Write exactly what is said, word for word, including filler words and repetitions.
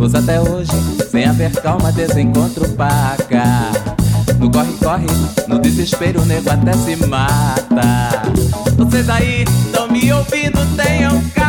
nervoso até hoje, sem haver calma, desencontro paga. No corre-corre, no desespero, o nego até se mata. Vocês aí, tão me ouvindo, tenham calma.